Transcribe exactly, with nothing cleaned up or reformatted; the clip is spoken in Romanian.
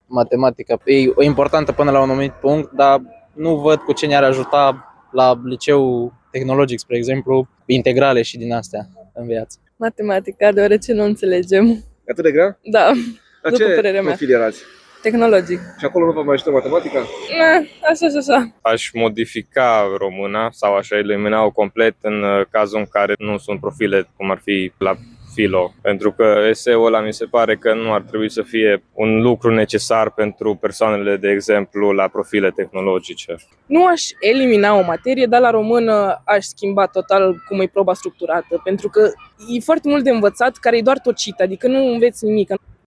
matematica e importantă până la un anumit punct, dar nu văd cu ce ne-ar ajuta la liceu tehnologic, spre exemplu, integrale și din astea în viață. Matematica, deoarece nu înțelegem. E atât de grea? Da, La după ce părerea mea. profil erați? Tehnologic. Și acolo nu vă mai ajută matematica? Na, așa și așa. Aș modifica româna sau aș elimina-o complet în cazul în care nu sunt profile cum ar fi la filo, pentru că eseul ăla mi se pare că nu ar trebui să fie un lucru necesar pentru persoanele, de exemplu, la profile tehnologice. Nu aș elimina o materie, dar la română aș schimba total cum e proba structurată, pentru că e foarte mult de învățat care e doar tocit, adică nu înveți nimic.